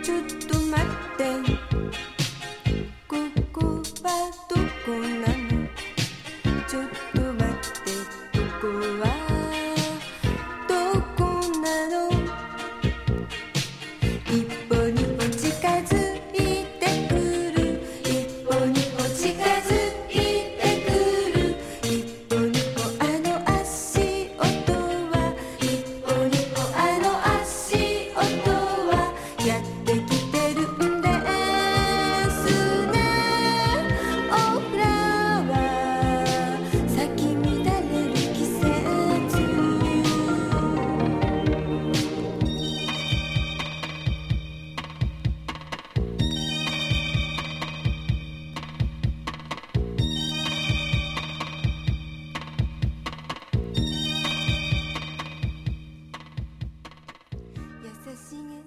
ちょっと待って、ここはどこなの？ちょっと待って、ここはどこなの？一歩にも近づいてくる、一歩にも近づいてくる、一歩にもあの足音は、一歩にもあの足音はやってきてるんですね。オフラワー咲き乱れる季節、優しげ